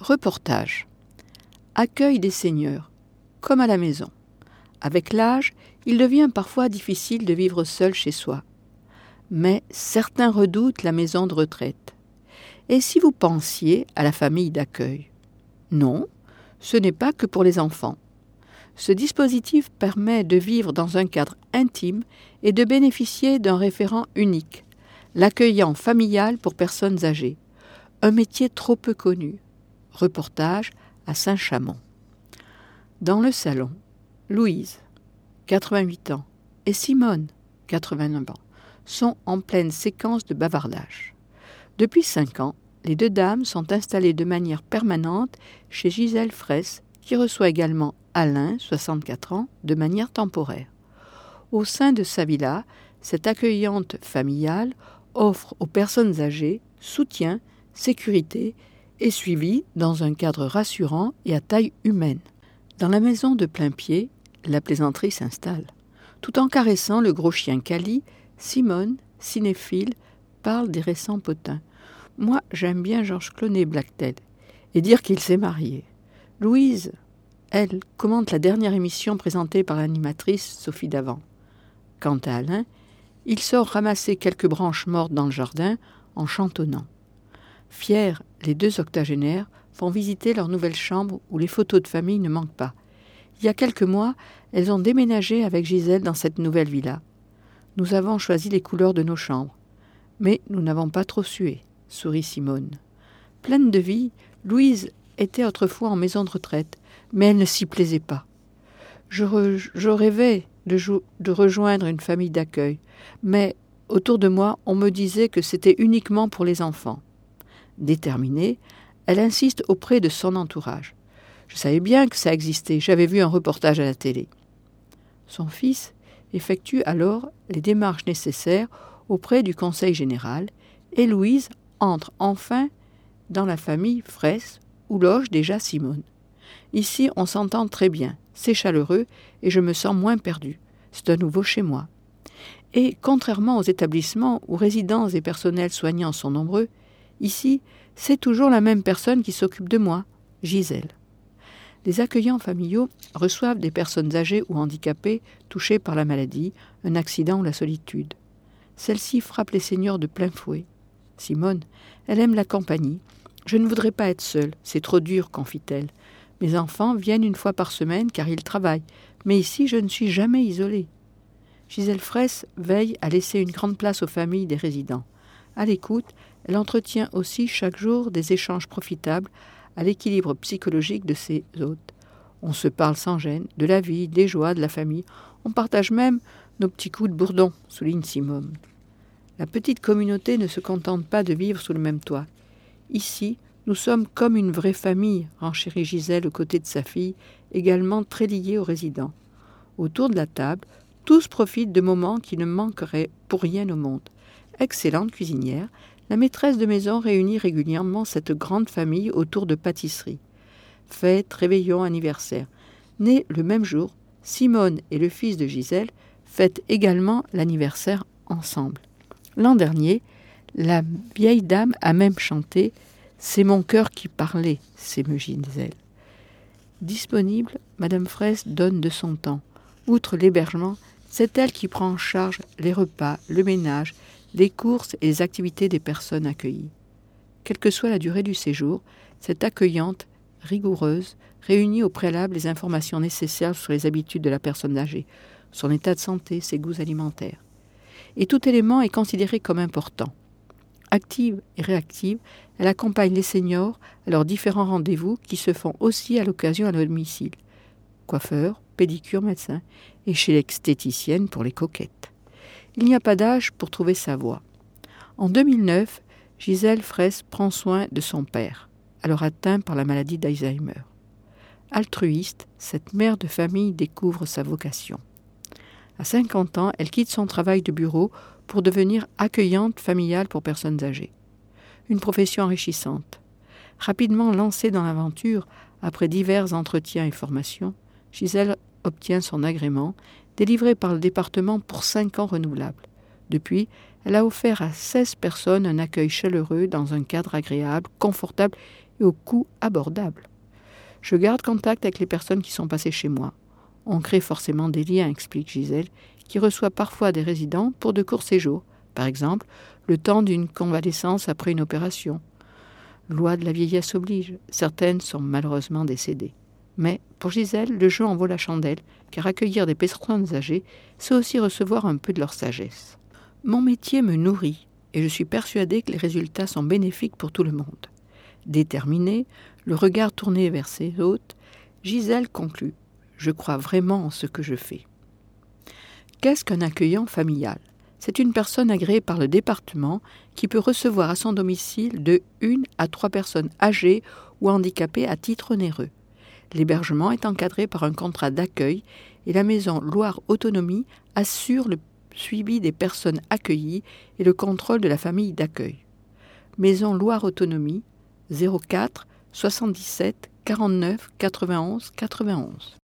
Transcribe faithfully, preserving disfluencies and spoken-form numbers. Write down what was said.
Reportage. Accueil des seniors, comme à la maison. Avec l'âge, il devient parfois difficile de vivre seul chez soi. Mais certains redoutent la maison de retraite. Et si vous pensiez à la famille d'accueil ? Non, ce n'est pas que pour les enfants. Ce dispositif permet de vivre dans un cadre intime et de bénéficier d'un référent unique, l'accueillant familial pour personnes âgées. Un métier trop peu connu. Reportage à Saint-Chamond. Dans le salon, Louise, quatre-vingt-huit ans, et Simone, quatre-vingt-neuf ans, sont en pleine séquence de bavardage. Depuis cinq ans, les deux dames sont installées de manière permanente chez Gisèle Fraisse, qui reçoit également Alain, soixante-quatre ans, de manière temporaire. Au sein de sa villa, cette accueillante familiale offre aux personnes âgées soutien, sécurité et suivi dans un cadre rassurant et à taille humaine. Dans la maison de Plain-Pied, la plaisanterie s'installe. Tout en caressant le gros chien Cali, Simone, cinéphile, parle des récents potins. Moi, j'aime bien Georges Clooney Blacktail et dire qu'il s'est marié. Louise, elle, commente la dernière émission présentée par l'animatrice Sophie Davant. Quant à Alain, il sort ramasser quelques branches mortes dans le jardin en chantonnant. Fiers, les deux octogénaires font visiter leur nouvelle chambre où les photos de famille ne manquent pas. Il y a quelques mois, elles ont déménagé avec Gisèle dans cette nouvelle villa. Nous avons choisi les couleurs de nos chambres. Mais nous n'avons pas trop sué, sourit Simone. Pleine de vie, Louise était autrefois en maison de retraite, mais elle ne s'y plaisait pas. Je, re- je rêvais de, jou- de rejoindre une famille d'accueil, mais autour de moi, on me disait que c'était uniquement pour les enfants. Déterminée, elle insiste auprès de son entourage. Je savais bien que ça existait, j'avais vu un reportage à la télé. Son fils effectue alors les démarches nécessaires auprès du conseil général et Louise entre enfin dans la famille Fraisse où loge déjà Simone. Ici, on s'entend très bien, c'est chaleureux et je me sens moins perdue. C'est un nouveau chez moi. Et contrairement aux établissements où résidences et personnels soignants sont nombreux, ici, c'est toujours la même personne qui s'occupe de moi, Gisèle. Les accueillants familiaux reçoivent des personnes âgées ou handicapées touchées par la maladie, un accident ou la solitude. Celle-ci frappe les seniors de plein fouet. Simone, elle aime la compagnie. Je ne voudrais pas être seule, c'est trop dur, confie-t-elle. Mes enfants viennent une fois par semaine car ils travaillent, mais ici je ne suis jamais isolée. Gisèle Fraisse veille à laisser une grande place aux familles des résidents. À l'écoute, elle entretient aussi chaque jour des échanges profitables à l'équilibre psychologique de ses hôtes. On se parle sans gêne, de la vie, des joies, de la famille. On partage même nos petits coups de bourdon, souligne Simone. La petite communauté ne se contente pas de vivre sous le même toit. Ici, nous sommes comme une vraie famille, renchérit Gisèle aux côtés de sa fille, également très liée aux résidents. Autour de la table, tous profitent de moments qui ne manqueraient pour rien au monde. Excellente cuisinière, la maîtresse de maison réunit régulièrement cette grande famille autour de pâtisseries. Fêtes, réveillons, anniversaires. Nés le même jour, Simone et le fils de Gisèle fêtent également l'anniversaire ensemble. L'an dernier, la vieille dame a même chanté « C'est mon cœur qui parlait », s'émeut Gisèle. Disponible, Madame Fraisse donne de son temps. Outre l'hébergement, c'est elle qui prend en charge les repas, le ménage, les courses et les activités des personnes accueillies. Quelle que soit la durée du séjour, cette accueillante, rigoureuse, réunit au préalable les informations nécessaires sur les habitudes de la personne âgée, son état de santé, ses goûts alimentaires. Et tout élément est considéré comme important. Active et réactive, elle accompagne les seniors à leurs différents rendez-vous qui se font aussi à l'occasion à leur domicile. Coiffeur, pédicure, médecin, et chez l'extéticienne pour les coquettes. Il n'y a pas d'âge pour trouver sa voie. En deux mille neuf, Gisèle Fraisse prend soin de son père, alors atteint par la maladie d'Alzheimer. Altruiste, cette mère de famille découvre sa vocation. À cinquante ans, elle quitte son travail de bureau pour devenir accueillante familiale pour personnes âgées. Une profession enrichissante. Rapidement lancée dans l'aventure, après divers entretiens et formations, Gisèle obtient son agrément, délivré par le département pour cinq ans renouvelables. Depuis, elle a offert à seize personnes un accueil chaleureux dans un cadre agréable, confortable et au coût abordable. Je garde contact avec les personnes qui sont passées chez moi. On crée forcément des liens, explique Gisèle, qui reçoit parfois des résidents pour de courts séjours, par exemple le temps d'une convalescence après une opération. Loi de la vieillesse oblige, certaines sont malheureusement décédées. Mais pour Gisèle, le jeu en vaut la chandelle, car accueillir des personnes âgées, c'est aussi recevoir un peu de leur sagesse. Mon métier me nourrit, et je suis persuadée que les résultats sont bénéfiques pour tout le monde. Déterminée, le regard tourné vers ses hôtes, Gisèle conclut « Je crois vraiment en ce que je fais ». Qu'est-ce qu'un accueillant familial ? C'est une personne agréée par le département qui peut recevoir à son domicile de une à trois personnes âgées ou handicapées à titre onéreux. L'hébergement est encadré par un contrat d'accueil et la maison Loire Autonomie assure le suivi des personnes accueillies et le contrôle de la famille d'accueil. Maison Loire Autonomie, zéro quatre soixante-dix-sept quarante-neuf quatre-vingt-onze quatre-vingt-onze.